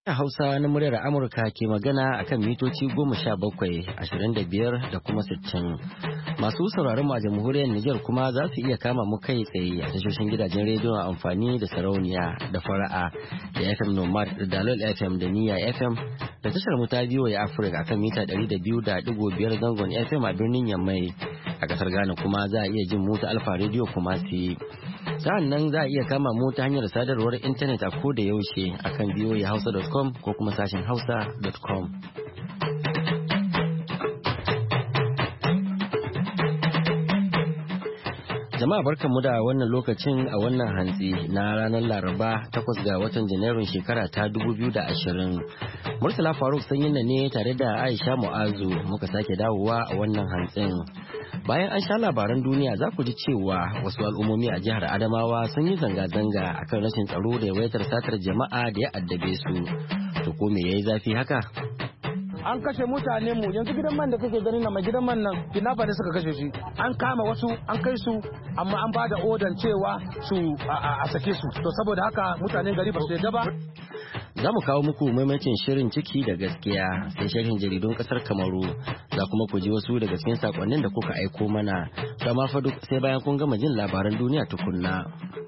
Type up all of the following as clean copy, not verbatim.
Hausa na muryar Amurka ke magana akan mitoci 17, 25 da kuma 60. Masu sauraron mu a jamhuriyar Nijar kuma za su iya kama mu kai tsaye a tashoshin gidajen rediyon amfani da sarauniya da fara'a da FM Nomad da Dalol FM da Niyya FM da tashar mu ta biyo ya Afirka akan mita 200.5 zangon FM a birnin Yammai. A kasar Ghana kuma za a iya jin mu ta Alfa Radio Kumasi. Sa'an nan za a iya kama mu ta hanyar sadarwar intanet a koda yaushe akan voahausa.com ko kuma sashen hausa.com. Jama'a barkanmu da wannan lokacin a wannan hantsi na ranar Laraba 8 ga watan Janairun shekara ta 2020. Murtala Faruk Sanyinna ne tare da Aisha Mu'azu muka sake dawowa a wannan hantsin. Bayan an sha labaran duniya za ku ji cewa wasu al'ummomi a jihar Adamawa sun yi zanga-zanga akan rashin tsaro da yawaitar satar jama'a da ya addabe su. To ko me yayi zafi haka? An kashe mutane mu yanzu gidan man da kake gani na mai gidan man nan kidnapper ne suka kashe shi. An kama wasu an kai su amma an bada odan cewa su a sake su. To saboda haka mutanen gari ba su yarda ba. Za mu kawo muku maimacin shirin ciki da gaskiya sai sharhin jaridun kasar Kamaru za kuma ku ji wasu daga cikin sakonnin da kuka aiko mana. Kama fa duk sai bayan kun gama jin labaran duniya tukunna.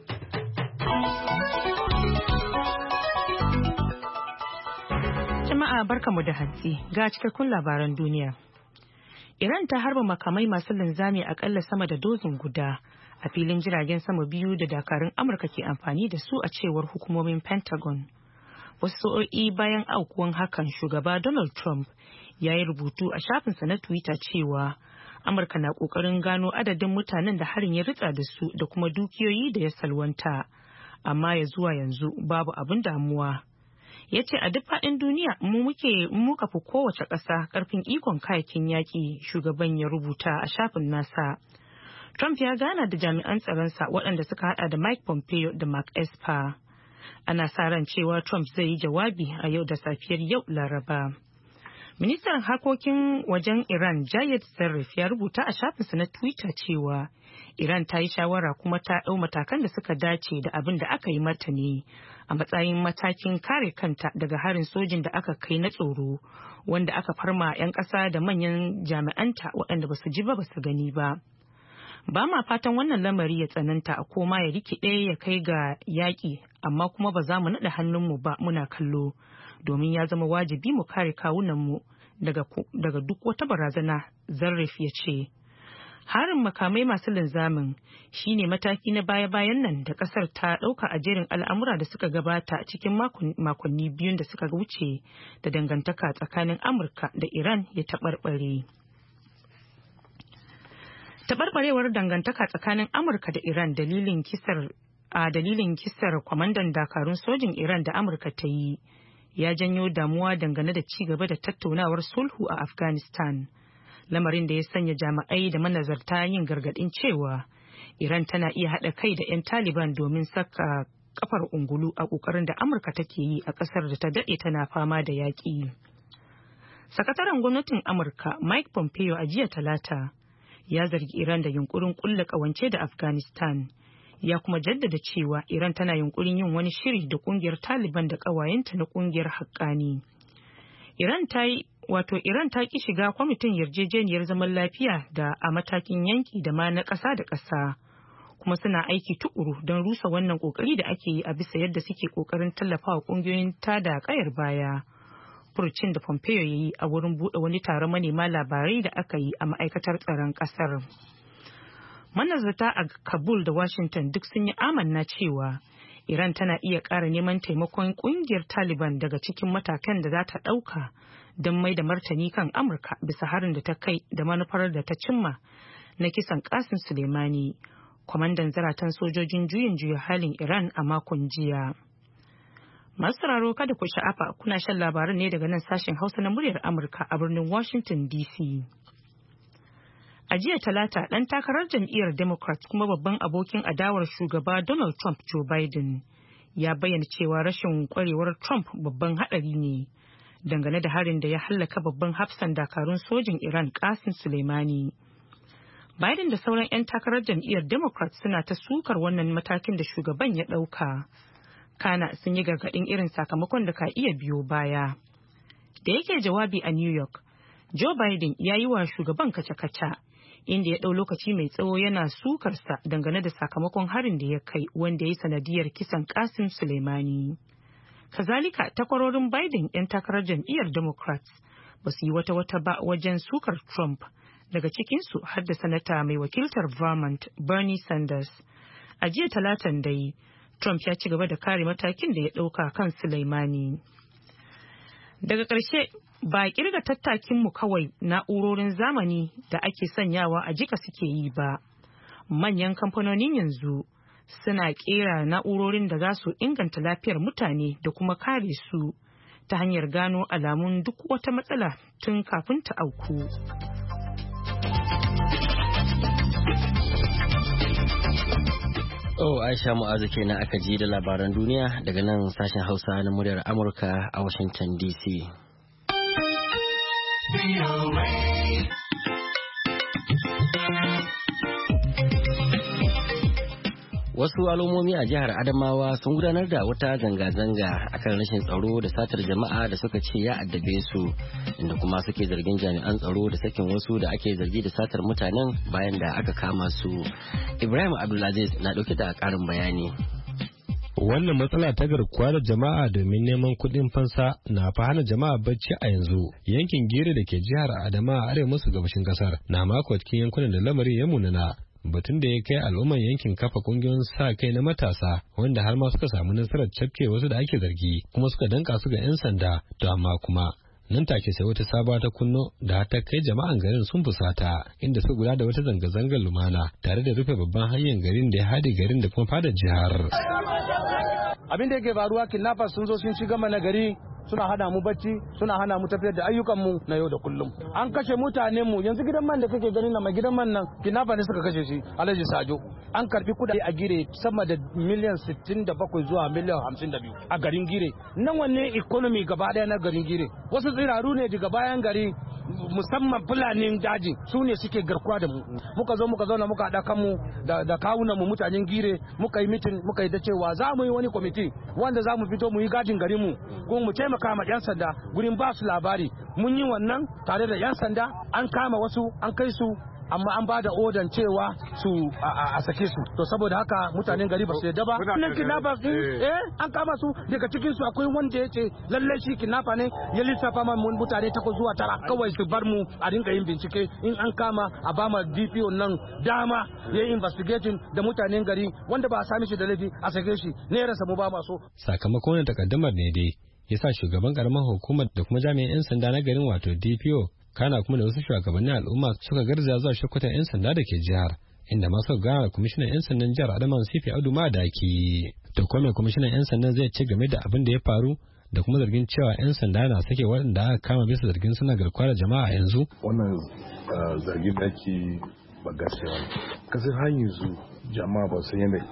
Jama'a barkamu da hantsi ga cikakkun labaran duniya. Iran ta harba makamai masu linzami akalla sama da dozin guda a filin jiragen sama biyu da dakarun Amurka ke amfani da su a cewar hukumomin Pentagon. Wasu sa'o'i bayan aukuwan hakan shugaba Donald Trump ya yi rubutu a shafinsa na Twitter cewa Amurka na ƙoƙarin gano adadin mutanen da harin ya ritsa da su da kuma dukiyoyi da ya salwanta. Amma ya zuwa yanzu babu abin damuwa. Ya ce a duk faɗin duniya muka fi kowace ƙasa ƙarfin ikon kayakin yaƙi shugaban ya rubuta a shafin nasa. Trump ya gana da jami'an tsaronsa waɗanda suka haɗa da Mike Pompeo da Mark Esper. Ana sa ran cewa Trump zai yi jawabi a yau da safiyar yau Laraba. Ministan harkokin wajen Iran Jayed Zarif ya rubuta a shafinsa na Twitter cewa Iran ta yi shawara kuma ta ɗau matakan da suka dace da abin da aka yi mata ne a matsayin matakin kare kanta daga harin sojin da aka kai na tsoro wanda aka farma 'yan ƙasa da manyan jami'anta waɗanda ba su ji ba su gani ba. Ba ma fatan wannan lamari ya tsananta a koma ya rikide ya kai ga yaƙi amma kuma ba za mu naɗa hannunmu ba muna kallo domin ya zama wajibi mu kare kawunanmu daga duk wata barazana, Zarif ya ce. Harin makamai masu linzamin shine mataki na baya-bayan nan da kasar ta ɗauka a jerin al'amura da suka gabata cikin makonni biyun da suka wuce da dangantaka tsakanin Amurka da Iran ya taɓarɓare. Taɓarɓarewar dangantaka tsakanin Amurka da Iran dalilin kisar kwamandan dakarun sojin Iran da Amurka ta yi ya janyo damuwa dangane da ci gaba da tattaunawar sulhu a Afghanistan. Lamarin da ya sanya jami'ai da manazarta yin gargaɗin cewa Iran tana iya haɗa kai da 'yan Taliban domin saka kafar ungulu a ƙoƙarin da Amurka take yi a ƙasar da ta daɗe tana fama da yaƙi. Sakataren gwamnatin Amurka Mike Pompeo a jiya Talata ya zargi Iran da yunkurin ƙulla ƙawance da Afghanistan. Ya kuma jaddada cewa Iran tana yunkurin yin wani shiri da ƙungiyar Taliban da ƙawayenta na ƙungiyar Haqqani. Iran ta ki shiga kwamitin yarjejeniyar zaman lafiya da a matakin yanki da ma na ƙasa da ƙasa kuma suna aiki tuƙuru don rusa wannan ƙoƙari da ake yi a bisa yadda suke ƙoƙarin tallafawa ƙungiyoyin tada ƙayar baya. Furucin da Pompeo ya yi a wurin buɗe wani taron manema labarai da aka yi a ma'aikatar tsaron ƙasar. Manazarta a Kabul da Washington duk sun yi amanna cewa Iran tana iya ƙara neman taimakon ƙungiyar Taliban daga cikin matakan da za ta ɗauka don mai da martani kan Amurka bisa harin da ta kai da manufar da ta cimma na kisan Qasim Soleimani, kwamandan zaratan sojojin juyin juya halin Iran a makon jiya. Masu sauraro kada ku sha'afa kuna shan labaran ne daga nan sashen Hausa na muryar Amurka a birnin Washington DC. A jiya Talata ɗan takarar jam'iyyar Democrat kuma babban abokin adawar shugaba Donald Trump Joe Biden ya bayyana cewa rashin kwarewar Trump babban haɗari ne dangane da harin da ya hallaka babban hafsan dakarun sojin Iran Qasim Soleimani. Biden da sauran 'yan takarar jam'iyyar Democrat suna ta sukar wannan matakin da shugaban ya ɗauka. Kana sun yi gargaɗin irin sakamakon da ka iya biyo baya. Da yake jawabi a New York, Joe Biden ya yi wa shugaban kaca-kaca, inda ya ɗau lokaci mai tsawo yana sukarsa dangane da sakamakon harin da ya kai wanda ya yi sanadiyar kisan Qasim Soleimani. Kazalika takwarorin Biden 'yan takarar jam'iyyar Democrats ba su yi wata ba wajen sukar Trump, daga cikinsu har da sanata mai wakiltar Vermont Bernie Sanders. A jiya Talatan dai, Trump ya ci gaba da kare matakin da ya ɗauka kan Soleimani. Daga ƙarshe, ba kirga tattakinmu kawai na'urorin zamani da ake sanyawa a jika suke yi ba. Manyan kamfanonin yanzu suna ƙera na'urorin da za su inganta lafiyar mutane da kuma kare su ta hanyar gano alamun duk wata matsala tun kafin ta auku. Aisha Mu'azu kenan aka ji da labaran duniya daga nan sashen Hausa na muryar Amurka a Washington DC. Wasu al'ummomi a jihar Adamawa sun gudanar da wata zanga-zanga akan rashin tsaro da satar jama'a da suka ce ya addabe su, inda kuma suke zargin jami'an tsaro da sakin wasu da ake zargi da satar mutanen bayan da aka kama su. Ibrahim Abdulaziz na dauke da karin bayani. Wannan matsala ta garkuwa da jama'a domin neman kuɗin fansa na fa hana jama'a bacci a yanzu. Yankin Gere da ke jihar Adamawa arewa maso gabashin kasar na mako cikin yankunan da lamarin ya munana. Batun da ya kai al'umman yankin kafa kungiyoyin sa kai na matasa wanda har ma suka samu nasarar cafke wasu da ake zargi kuma suka danka su ga 'yan sanda, to amma kuma nan take sai wata sabuwa ta kunno da ta kai jama'an garin sun fusata inda suka gudanar da wata zanga-zangar lumana tare da rufe babban hanyar garin da ya haɗe garin da kuma fadar jihar. Abin da yake faruwa, kidnappers sun zo sun ci gama na gari, suna hana mu bacci, suna hana mu tafiyar da ayyukanmu na yau da kullum. An kashe mutanen mu, yanzu gidan man da kake gani na mai gidan man nan kidnapper ne suka kashe shi, Alhaji Sajo. An karbi kudade a Gire sama da miliyan 67 zuwa miliyan 52 a garin Gire. Nan wanne economy gaba daya na garin Gire. Wasu tsiraru ne daga bayan gari, musamman Fulanin daji, su ne suke garkuwa da mu. Muka zauna muka haɗa kanmu da kawunan mu mutanen Gire, muka yi mitin, muka yi da cewa za mu yi wani kwamiti wanda za mu fito mu yi gadin garin mu, kuma mu taimaka ma 'yan sanda gurin ba su labari. Mun yi wannan tare da 'yan sanda, an kama wasu an kai su, amma an ba da odan cewa su a sake su. To saboda haka mutanen gari ba su yadda ba. Wannan kidnappers an kama su, daga cikin su akwai wanda ya ce lalle shi kidnapper ne, ya lissafa ma mutane 8 zuwa 9 kawai su bar mu a rinka yin bincike, in an kama a ba ma DPO nan dama ya yi investigating da mutanen gari, wanda ba a sami shi da laifi a sake shi, ne rasa mu ba maso. Sakamakon wannan takaddamar ne dai yasa shugaban karamar hukumar da kuma jami'an 'yan sanda na garin wato DPO kana kuma da wasu shugabannin al'umma suka garzaya zuwa shakwatan 'yan sanda da ke jihar, inda masu gana kwamishinan 'yan sandan jihar Adamawa Sifi Audu Madaki. To kuma kwamishinan 'yan sandan zai ce game da abin da ya faru da kuma zargin cewa 'yan sanda na sake waɗanda aka kama bisa zargin suna garkuwa da jama'a yanzu. Wannan zargin da ake ba gaskiya ne. Kasar har yanzu jama'a ba san yadda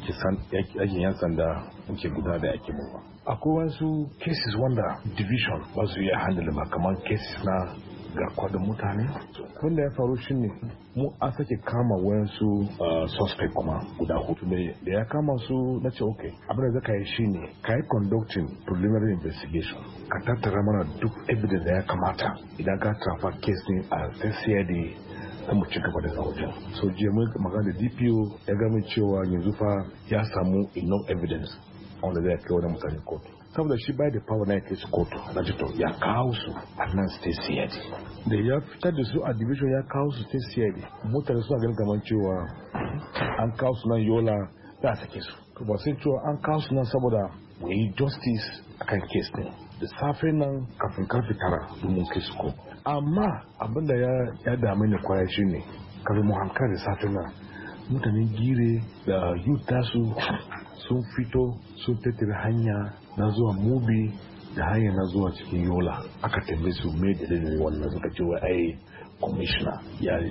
ake 'yan sanda ke gudanar da ake ba. Akwai wasu cases wanda division ba su iya handle ba, kamar cases na garkuwa da mutane. Wanda ya faru shine mu an sake kama wayansu suspect kuma guda 4 da ya kama su na ce okay, abin da zaka yi shine ka yi conducting preliminary investigation, ka tattara mana duk evidence da ya kamata. Idan ka transfer case ne a CID ta mu ci gaba da wajen. So jiya mun magana da DPO ya gami cewa yanzu fa ya samu enough evidence wanda zai kai wani mutane kotu, saboda shi bai da power na ya kai su kotu. Na ce to ya kawo su a nan state CID, da ya fitar da su a division ya kawo su state CID. Mutane suna ganin kamar cewa an kawo su nan Yola za a sake su, ba sai cewa an kawo su nan saboda mu yi justice akan case ne. Da safe nan kafin karfe 9 domin kai su ko. Amma abin da ya dame ni kwaya shi ne kafin mu hankali da safe nan mutanen Gire da youth tasu sun fito sun tattara hanya na zuwa Mubi da hanya na zuwa cikin Yola. Aka tambaye su me da wannan, suka ce wai ai commissioner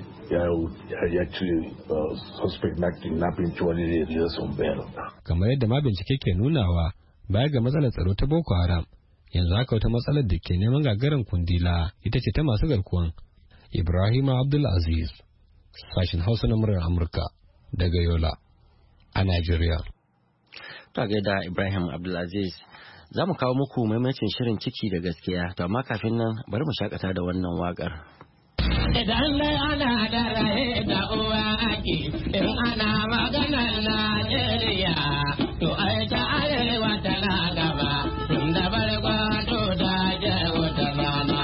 ya cire suspect na kidnapping cewa ne da sun bayar. Kamar yadda ma bincike ke nunawa, baya ga matsalar tsaro ta Boko Haram, yanzu haka wata matsalar da ke neman gagarin kundila ita ce ta masu garkuwan. Ibrahim Abdulaziz, sashen Hausa na muryar Amurka daga Yola a Najeriya. To gaida Ibrahim Abdulaziz. Za mu kawo muku maimacin shirin ciki da gaskiya, to amma kafin nan bari mu shakata da wannan waƙar. Idan ana da raye da uwa ake, in ana maganar Najeriya, to ai ta arewa tana gaba, tun da barkwato ta je wata rana.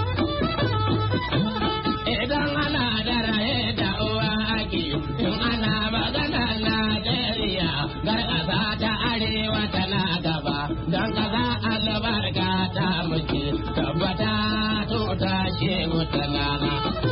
Idan ana da raye da uwa ake, in ana maganar Najeriya, gar ƙasa ta arewa tana gaba, don ƙasa albarka ta muke, tabbata to ta je wata rana.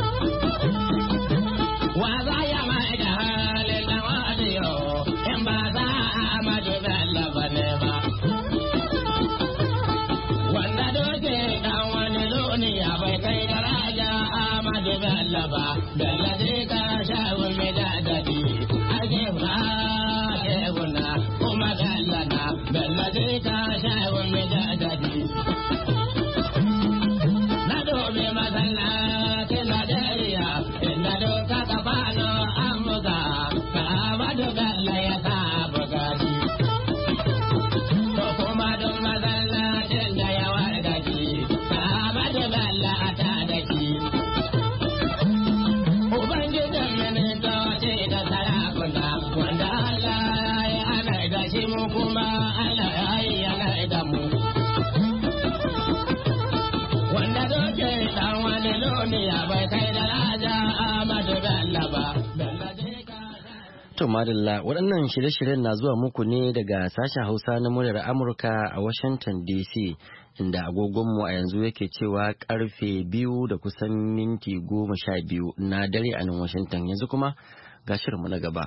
To madalla waɗannan shirye-shiryen na zuwa muku ne daga sashen Hausa na muryar Amurka a Washington DC, inda agogonmu a yanzu yake cewa karfe 2 da kusan minti 12 na dare a nan Washington. Yanzu kuma ga shirinmu na gaba.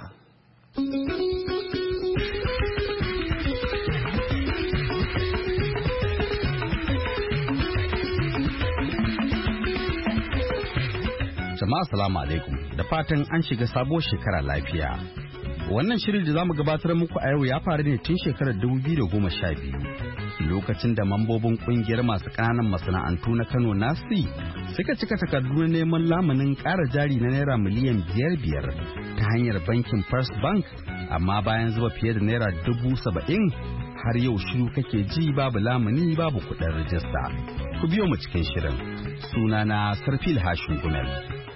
Jama'a salamu alaikum, da fatan an shiga sabuwar shekara lafiya. Wannan shirin da zamu gabatar muku a yau ya faru ne tun shekarar 2012, lokacin da mambobin kungiyar masu ƙananan masana'antu na Kano Nasi suka cika takardu na neman lamunin ƙara jari na naira miliyan 5 ta hanyar bankin First Bank, amma bayan zuba fiye da naira 70,000 har yau shiru kake ji, babu lamuni babu kuɗin rajista. Ku biyo mu cikin shirin. Sunana Sarfil Hashin Gumel.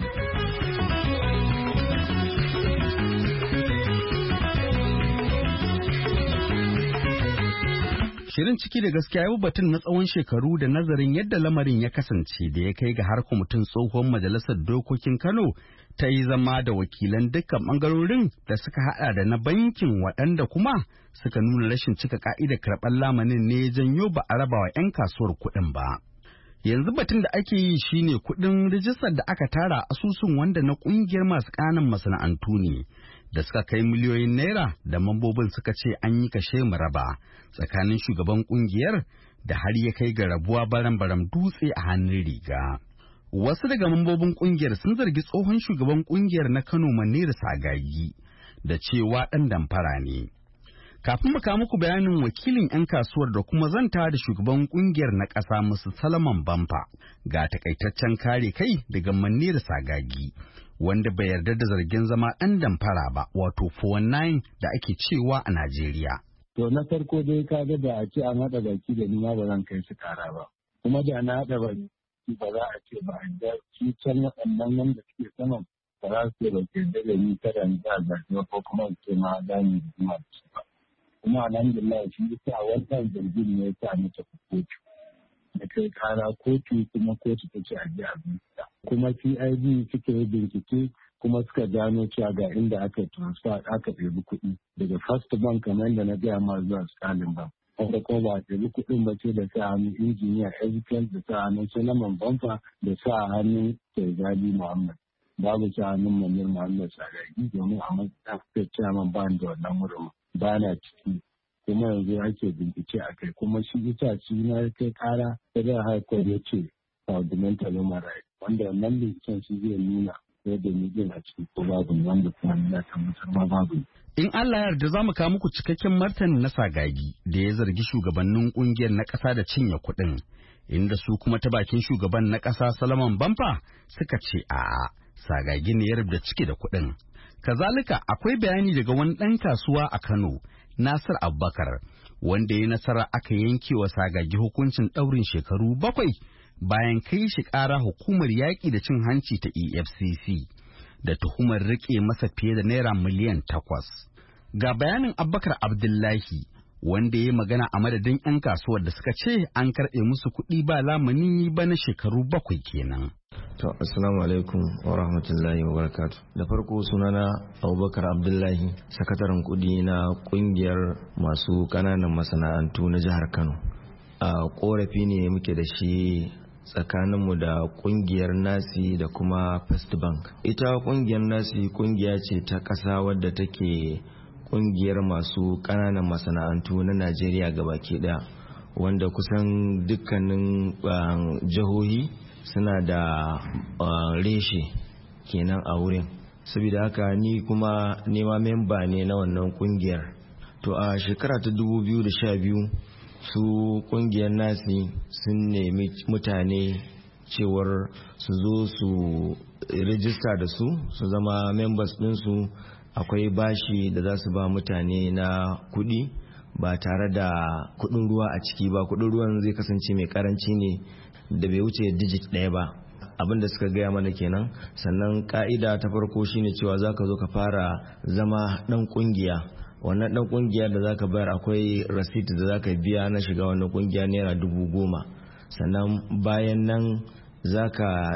Shirin ciki da gaskiya yau batun na tsawon shekaru da nazarin yadda lamarin ya kasance da ya kai ga har kwamitin tsohon majalisar dokokin Kano ta yi zama da wakilan dukkan bangarorin da suka hada da na bankin, waɗanda kuma suka nuna rashin cika ka'idar karɓar lamanin ne ya janyo ba a raba wa 'yan kasuwar kuɗin ba. Yanzu batun da ake yi shine kuɗin rijistar da aka tara asusun wanda na ƙungiyar masu ƙananan masana'antu ne da suka kai miliyoyin naira, da mambobin suka ce an yi kashe mu raba tsakanin shugaban ƙungiyar da har ya kai ga rabuwa baram-baram dutse a hannun riga. Wasu daga mambobin ƙungiyar sun zargi tsohon shugaban ƙungiyar na Kano Maniru Sagagi da cewa ɗan damfara ne. Kafin mu kawo muku bayanin wakilin 'yan kasuwar da kuma zanta da shugaban kungiyar na ƙasa Musu Salaman Bamfa, ga takaitaccen kare kai daga Maniru Sagagi, wanda bai yarda da zargin zama ɗan damfara ba, wato 419 da ake cewa a Najeriya. To na farko dai ka ga da a ce an haɗa baki da ni ma ba zan kai su kara ba. Kuma da na haɗa baki ba za a ce ba, da shi can waɗannan wanda suke saman ba za su ce ba ke da ni kada ni za a zaɓi ko kuma ce ma za ni rigima da su ba. Kuma alhamdulillah shi yasa wannan zargin ne ya sa mata kotu. Da kai kara kotu, kuma kotu ta ce a ji abinci. Kuma CID suka yi bincike kuma suka gano cewa ga inda aka transfer aka ɗebi kuɗi daga First Bank kamar yadda na gaya ma zuwa Sterling Bank. Wanda kuma ba a ɗebi kuɗin ba ce da sa hannun injiniya Ezekiel, da sa hannun Solomon Bamfa, da sa hannun Saizali Muhammad. Babu sa hannun Manir Muhammad Sagagi, domin a matsayin chairman ban da wannan wurin ba na ciki. Kuma yanzu ake bincike a kai, kuma shi ita shi na kai kara da zai haifar ya ce fundamental human rights, wanda wannan binciken shi zai nuna yadda ni a ciki ko babu, wanda kuma ya tabbatar ma babu. In Allah ya yarda za mu kawo muku cikakken martani na Sagagi da ya zargi shugabannin kungiyar na ƙasa da cinye kuɗin, inda su kuma ta bakin shugaban na ƙasa Solomon Bamfa suka ce a'a, Sagagi ne ya rubuta ciki da kuɗin. Kazalika akwai bayani daga wani ɗan kasuwa a Kano, Nasir Abubakar, wanda ya nasara aka yanke wa Sagagi hukuncin ɗaurin shekaru 7 bayan kai shi ƙara hukumar yaƙi da cin hanci ta EFCC da tuhumar riƙe masa fiye da naira miliyan 8. Ga bayanin Abubakar Abdullahi, wanda ya magana a madadin 'yan kasuwar da suka ce an karɓe musu kuɗi ba lamuni ba na shekaru 7 kenan. To, assalamu alaikum wa rahmatullahi wa barakatu. Da farko sunana Abubakar Abdullahi, sakataren kuɗi na ƙungiyar masu ƙananan masana'antu na jihar Kano. A ƙorafi ne muke da shi tsakaninmu da ƙungiyar Nasi da kuma First Bank. Ita ƙungiyar Nasi ƙungiya ce ta ƙasa wadda take ƙungiyar masu ƙananan masana'antu na Najeriya gabaki ɗaya, wanda kusan dukkanin jihohi suna da reshe kenan a wurin. Saboda haka ni kuma nema memba ne na wannan kungiyar. To a shekara ta 2012 su kungiyar Nasi sun nemi mutane cewar su zo su rijista da su zama members ɗinsu. Akwai bashi da za su ba mutane na kuɗi ba tare da kuɗin ruwa a ciki ba. Kuɗin ruwan zai kasance mai karanci ne da bai wuce digit ɗaya ba, abin da suka gaya mana kenan. Sannan ka'ida ta farko shine cewa zaka zo ka fara zama dan kungiya. Wannan dan kungiya da zaka bayar akwai receipt da zaka biya na shiga wannan kungiya naira 10,000. Sannan bayan nan zaka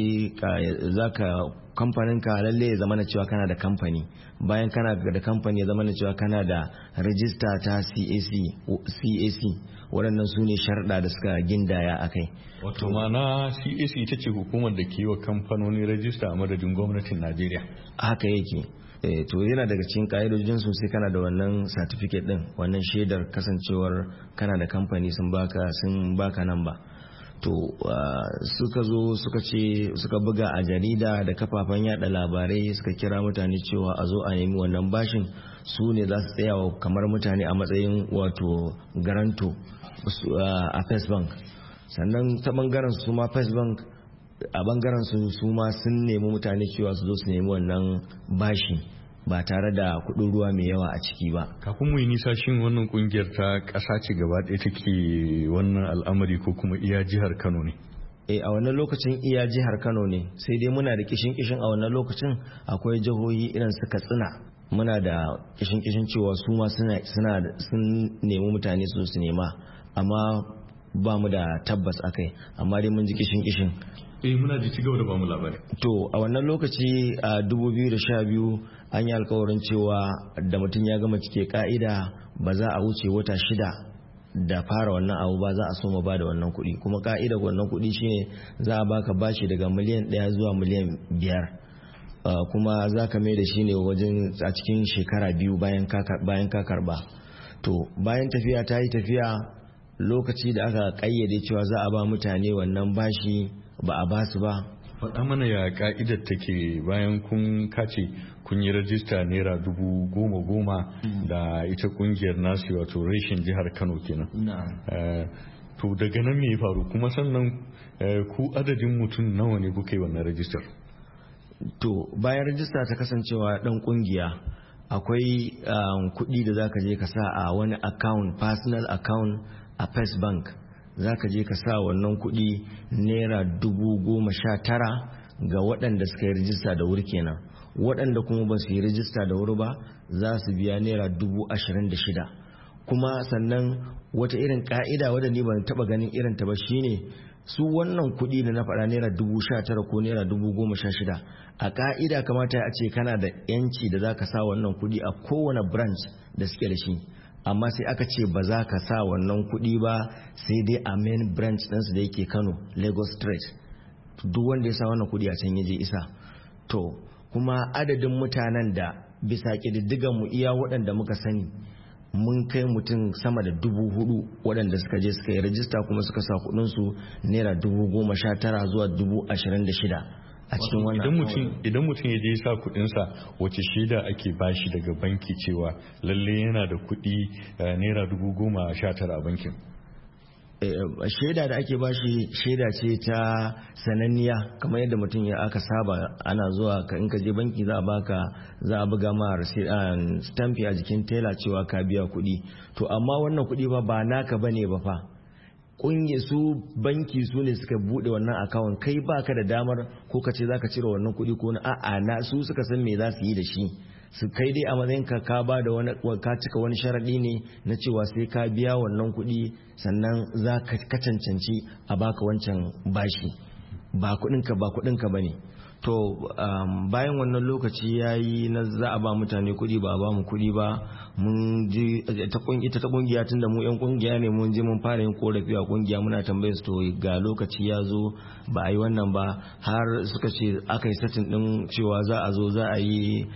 kamfanin ka lalle ya zama na cewa kana da kamfani. Bayan kana da kamfani ya zama na cewa kana da rajista ta CAC. Waɗannan su ne sharɗa da suka gindaya a kai. Wato mana CAC ita ce hukumar da ke yi wa kamfanoni rajista a madadin gwamnatin Najeriya. Haka yake. To yana daga cikin ƙa'idojin su sai kana da wannan certificate din, wannan shaidar kasancewar kana da kamfani sun baka nan ba. To suka zo suka buga a jarida da kafafen yada labarai suka kira mutane cewa a zo a nemi wannan bashin. Su ne za su tsaya kamar mutane a matsayin wato garanto a First Bank. Sannan ta bangaren su ma First Bank a bangaren su ma sun nemi mutane cewa su zo su nemi wannan bashi ba tare da kudin ruwa mai yawa a ciki ba. Kafin mu yi nisa, shin wannan kungiyar ta ƙasa ce gaba ɗaya take wannan al'amari ko kuma iya jihar Kano ne? A wannan lokacin iya jihar Kano ne, sai dai muna da kishin a wannan lokacin akwai jihohi irin su Katsina. Muna da kishin cewa su ma sun nemi mutane su nema, amma ba mu da tabbas akai, amma dai mun ji kishin. Muna ji cigaba da ba mu labari. To a wannan lokaci a 2012 an yi alkawarin cewa da mutum ya gama cike ka'ida ba za a wuce wata 6 da fara wannan abu ba, za a so ba da wannan kuɗi. Kuma ka'ida wannan kuɗi shine za a baka bashi daga miliyan 1 zuwa miliyan 5, kuma za ka mai da shi ne wajen a cikin shekara 2 bayan ka karba. To bayan tafiya ta yi tafiya, lokaci da aka kayyade cewa za a ba mutane wannan bashi ba a ba su ba. Faɗa mana ya ka'idar take bayan kun yi rajista naira 10,000 da ita kungiyar nasu wato reshen jihar Kano kenan. To daga nan me ya faru, kuma sannan ku adadin mutum nawa ne kuka yi wannan rajistar? To bayan rajista ta kasancewa dan kungiya, akwai kuɗi da zaka je ka sa a wani account, personal account a First Bank. Zaka je ka sa wannan kuɗi naira 19,000 ga waɗanda suka yi rijista da wuri kenan. Waɗanda kuma ba su yi rijista da wuri ba za su biya naira 26,000. Kuma sannan wata irin ka'ida wadda ni ban taɓa ganin irin ta ba shine su wannan kuɗi da na faɗa naira 19,000 ko naira 16,000, a ka'ida kamata a ce kana da yanci da zaka sa wannan kuɗi a kowane branch da suke da shi. Amma sai aka ce ba za ka sa wannan kuɗi ba sai dai a main branch ɗinsu da yake Kano, Lagos Street. Duk wanda ya sa wannan kuɗi a can ya je isa. To kuma adadin mutanen da bisa ƙididdigan mu iya waɗanda muka sani mun kai mutum sama da 4,000 waɗanda suka je suka yi rajista kuma suka sa kuɗinsu naira 19,000 zuwa 26,000 a cikin wannan. Idan mutum ya je sa kudinsa, wace shaida ake bashi daga banki cewa lalle yana da kudi naira 19,000 a bankin? shaida da ake bashi shaida ce ta sananniya kamar yadda mutum ya aka saba ana zuwa in ka je banki za a buga ma stampi a jikin tela cewa ka biya kuɗi. To amma wannan kuɗi ba naka bane ba fa, su banki su ne suka bude wannan akawun, kai baka da damar ko ka ce zaka cire wannan kuɗi ko na su suka san me za su yi da shi. su kai dai a matsayin ka ba da wani ka cika wani sharadi ne na cewa sai ka biya wannan kuɗi sannan za ka cancanci a baka wancan bashi, ba kuɗinka ba ne. To bayan wannan lokaci ya yi na za a ba mutane kuɗi ba a ba mu kuɗi ba, mun ji ita ta kungiya tun da mu yan kungiya ne mun je mun fara yin korafi a kungiya muna tambayar su to ga lokaci ya zo ba a yi wannan ba, har suka ce aka yi satin din cewa za a zo a yi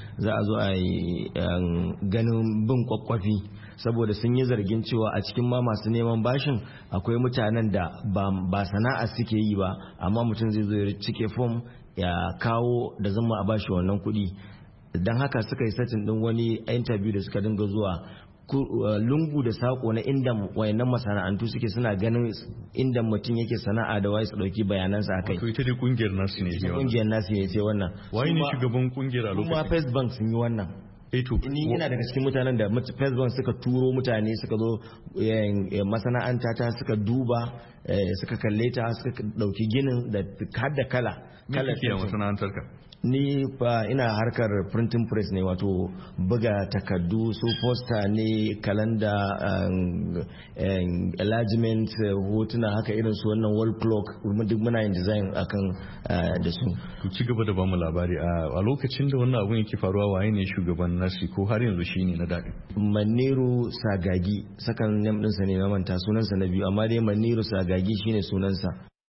ganin bin kwakwafi, saboda sun yi zargin cewa a cikin ma masu neman bashin akwai mutanen da ba sana'a suke yi ba, amma mutum zai zo ya cike fom ya kawo da zama a bashi wannan kuɗi. Don haka suka yi satin din wani interview da suka dinga zuwa lungu da sako na inda wayannan masana'antu suke, suna ganin inda mutum yake sana'a da waye su dauki bayanansa akai. Wato ita dai kungiyar nasu ne ce wannan. Kungiyar nasu ne ce wannan. Waye ne shugaban kungiyar a lokacin? Kuma First Bank sun yi wannan. Ni ina daga cikin mutanen da First Bank suka turo mutane suka zo masana'anta ta suka duba suka kalle ta suka dauki ginin da har da kala. Me kike a masana'antar ka? Ni fa ina harkar printing press ne, wato buga takardu su poster ne, kalanda, enlargement, hotuna haka irin su wannan wall clock, duk muna yin design akan da su. Ku ci gaba da bamu labari a lokacin da wannan abun yake faruwa, waye ne shugaban nasi ko har yanzu shine na daɗi? Maniru Sagagi, sakan name ɗinsa ne na manta sunansa na biyu, amma dai Maniru Sagagi shine sunansa.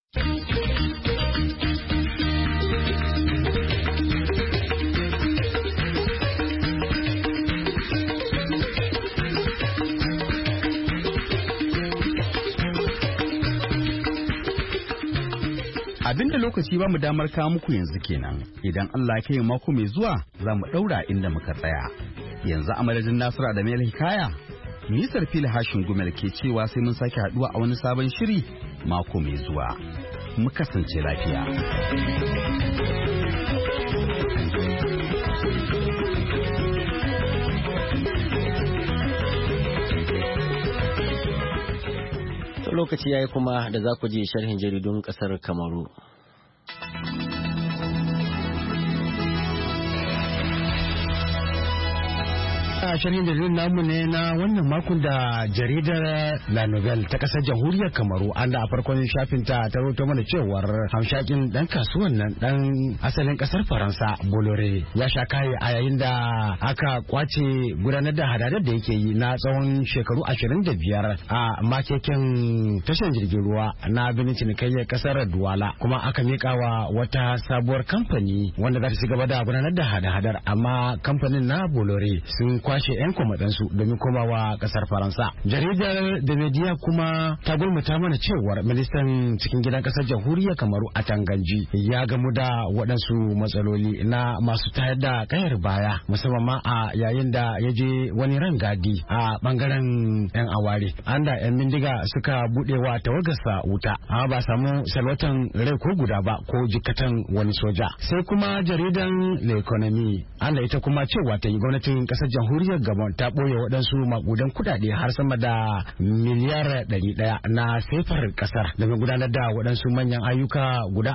Abinda lokaci ba mu damar kawo muku yanzu kenan, idan Allah ya kai mako mai zuwa za mu daura inda muka tsaya. Yanzu a madadin Nasiru da Mel Hikaya, Nisar Fili Hashin Gumel ke cewa sai mun sake haduwa a wani sabon shiri mako mai zuwa. Mu kasance lafiya. Lokaci yayi kuma da za ku ji sharhin jaridun kasar Kamaru. A shirin jaridar namu ne na wannan makon da jaridar La Nouvelle ta kasar jamhuriyar Kamaru, an da a farkon shafin ta rawaito mana cewar hamshakin dan kasuwan nan dan asalin kasar Faransa Bolloré ya sha kai a yayin da aka kwace gudanar da hadadar da yake yi na tsawon shekaru 25 a makekin tashar jirgin ruwa na birnin cinikayyar kasar Douala, kuma aka mika wa wata sabuwar kamfani wanda za ta ci gaba da gudanar da hada-hadar, amma kamfanin na Bolloré sun kwashe 'yan kwamadansu domin komawa kasar Faransa. Jaridar da media kuma ta gulmata mana cewar ministan cikin gidan kasar jamhuriyar Kamaru a Tanganji ya gamu da waɗansu matsaloli na masu tayar da kayar baya, musamman ma a yayin da ya je wani rangadi a bangaren 'yan aware, an da 'yan bindiga suka buɗewa tawagarsa wuta, amma ba samu salwatan rai ko guda ba ko jikatan wani soja. Sai kuma jaridan L'Economie, an da ita kuma cewa ta yi gwamnatin kasar jamhuriyar Gabon ta ɓoye waɗansu makudan kudade har sama da miliyar 100 na sefar kasar domin gudanar da waɗansu manyan ayyuka guda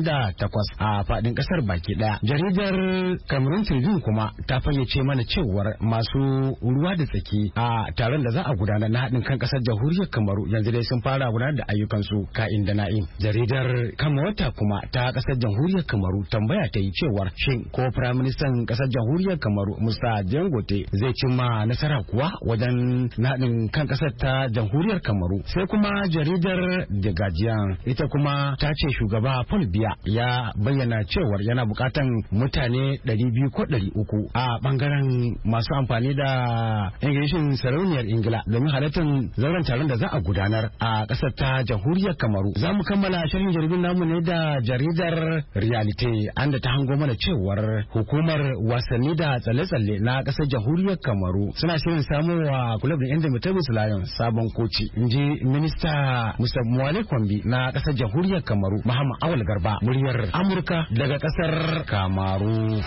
28 a faɗin kasar baki ɗaya. Jaridar Cameroon Tribune kuma ta fayyace mana cewar masu ruwa da tsaki a taron da za a gudanar na haɗin kan kasar jamhuriyar Kamaru yanzu dai sun fara gudanar da ayyukansu ka'in da na'in. Jaridar Kamawata kuma ta kasar jamhuriyar Kamaru tambaya ta yi cewar shin ko firaministan kasar jamhuriyar Kamaru Musa Dangote zai cimma nasara kuwa wajen naɗin kan ƙasar ta jamhuriyar Kamaru. Sai kuma jaridar The Guardian ita kuma ta ce shugaba Paul Biya ya bayyana cewar yana buƙatan mutane 200 ko 300 a ɓangaren masu amfani da Ingilishin sarauniyar Ingila domin halartar zauren taron da za a gudanar a ƙasar ta jamhuriyar Kamaru. Za mu kammala shirin jaridun namu ne da jaridar Realite, an da ta hango mana cewar hukumar wasanni da tsalle-tsalle na ƙasar jamhuriyar jamhuriyar Kamaru suna shirin samowa kulab da Indomitables Lions sabon koci. Inji minista Musa Mwale Kwambi na kasar jamhuriyar Kamaru Muhammad Awal Garba muryar Amurka daga kasar Kamaru.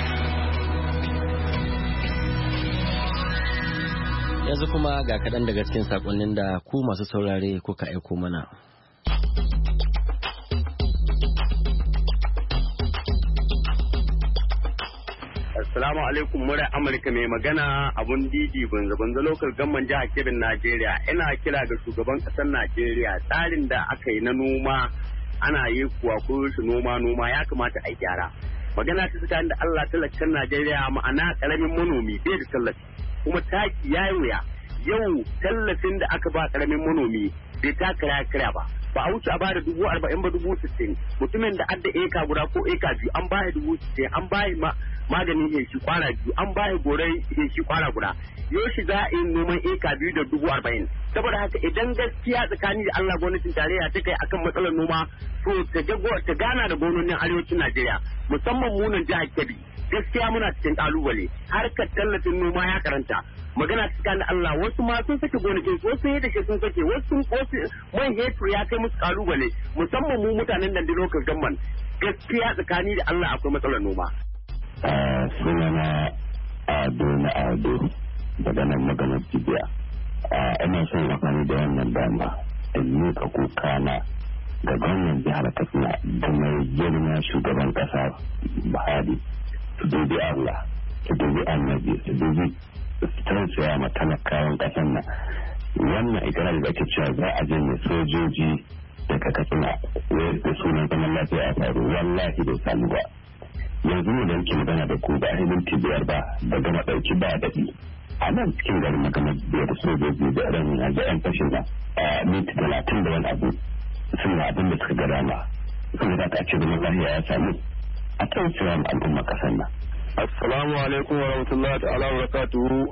Yanzu kuma ga kaɗan daga cikin sakonnin da ku masu saurare kuka aiko mana. Assalamu alaikum murai Amurka mai magana abun didi banza local government jihar Kebbi Najeriya. Ina kira ga shugaban kasar Najeriya tsarin da aka yi na noma ana yi kuwa ko shi noma ya kamata a gyara. Magana ta tsakanin da Allah talakan Najeriya ma'ana karamin manomi bai da tallafi kuma taki yayi wuya. Yau tallafin da aka ba karamin manomi bai taka kira ba. Ba a wuce a bada 40,000 ba 60,000 mutumin da adda eka guda ko eka biyu an baya 60,000 an baya maganin heshi kwana biyu an baya gorai heshi kwana guda yau shi za a yi noman eka biyu da 40,000 saboda haka idan gaskiya tsakani da Allah gwamnatin tarayya ta kai akan matsalar noma to ta gana da gwamnonin arewacin Najeriya musamman munan jihar Kebbi gaskiya muna cikin kalubale harkar tallafin noma ya karanta magana cikin da Allah wasu ma sun sake gonakin su wasu yadda sun sake wasu man hetur ya kai musu kalubale musamman mu mutanen nan da local government gaskiya tsakani da Allah akwai matsalar noma. Sunana Ado na Ado daga nan maganar Jibiya. Ina son amfani da wannan dama in miƙa kukana ga gwamnan jihar Katsina da mai girma shugaban ƙasa Buhari su dubi Allah su dubi annabi su dubi tausaya ma talakawan ƙasar nan wannan ikirar da ake cewa za a janye sojoji daga Katsina da sunan zaman lafiya a faru wallahi bai samu ba yanzu ne da yake magana da ku ba a minti 5 ba daga maɗauki ba daɗi a nan cikin garin magana da sojoji da ran da yan fashin nan a minti 30 da wani abu suna abin da suka ga dama sun da ta ce da lafiya ya samu a tausaya ma al'umma ƙasar nan. Assalamu alaikum wa rahmatullahi ta'ala wa barakatuhu.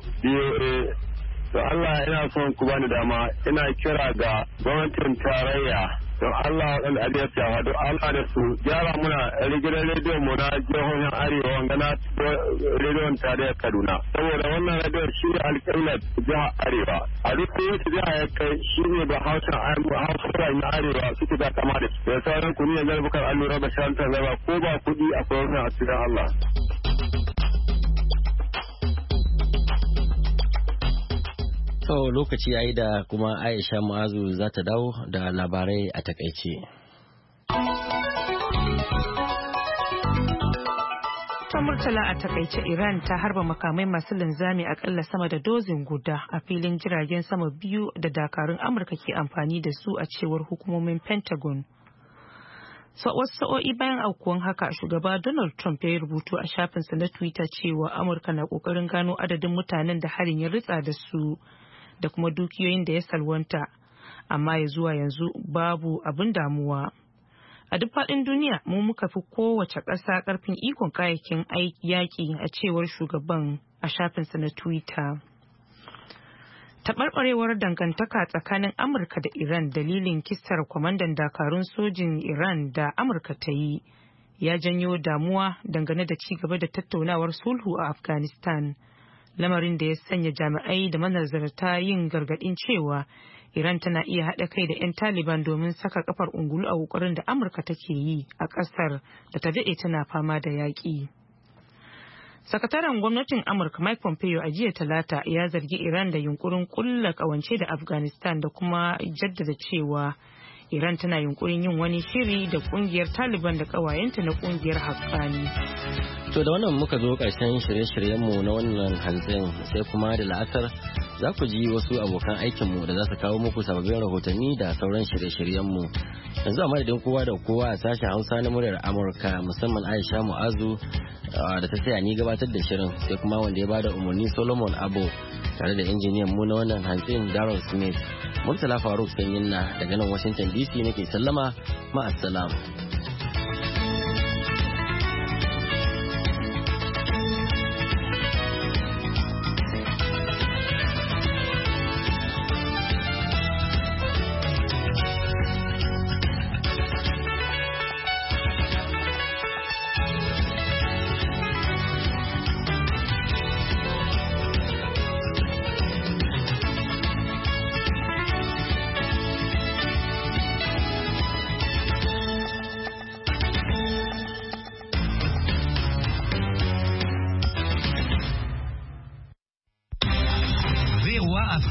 To Allah ina son ku bani dama ina kira ga gwamnatin tarayya don Allah waɗanda aliyar cewa don Allah da su gyara muna rigirar rediyon mu na jihohin arewa wangana rediyon tarayyar Kaduna saboda wannan rediyon shi ne alƙiblar jihar arewa a duk kowace jiha ya kai shi ne ba hausa na arewa suke da kama da su da sauran ku ne yanzu bukar allura bashantar zaba ko ba kuɗi akwai wannan asirin Allah. To lokaci yayi da kuma Aisha Mu'azu za ta dawo da labarai a takaice. Murtala a takaice Iran ta harba makamai masu linzami akalla sama da dozin guda a filin jiragen sama biyu da dakarun Amurka ke amfani da su a cewar hukumomin Pentagon. Wasu sa'o'i bayan aukuwan haka shugaba Donald Trump ya yi rubutu a shafinsa na Twitter cewa Amurka na kokarin gano adadin mutanen da harin ya ritsa da su da kuma dukiyoyin da ya salwanta amma ya zuwa yanzu babu abin damuwa. A duk faɗin duniya mu muka fi kowace ƙasa ƙarfin ikon kayayyakin yaƙi a cewar shugaban a shafinsa na Twitter. Taɓarɓarewar dangantaka tsakanin Amurka da Iran dalilin kisar kwamandan dakarun sojin Iran da Amurka ta yi ya janyo damuwa dangane da ci gaba da tattaunawar sulhu a Afghanistan. Lamarin da ya sanya jami'ai da manazarta yin gargaɗin cewa Iran tana iya haɗa kai da 'yan Taliban domin saka kafar ungulu a ƙoƙarin da Amurka take yi a ƙasar da ta daɗe tana fama da yaƙi. Sakataren gwamnatin Amurka Mike Pompeo a jiya Talata ya zargi Iran da yunkurin ƙulla ƙawance da Afghanistan da kuma jaddada cewa Iran tana yunkurin yin wani shiri da ƙungiyar Taliban da ƙawayenta na ƙungiyar Haqqani. To da wannan muka zo ƙarshen shirye-shiryenmu na wannan hantsin sai kuma da la'asar za ku ji wasu abokan aikinmu da za su kawo muku sababbin rahotanni da sauran shirye-shiryenmu. Yanzu a madadin kowa da kowa a sashen Hausa na muryar Amurka musamman Aisha Mu'azu da ta saya ni gabatar da shirin sai kuma wanda ya bada umarni Solomon Abo tare da injiniyan mu na wannan hantsin Darrell Smith. Murtala Faruk Sanyinna daga nan Washington DC nake sallama ma'assalam.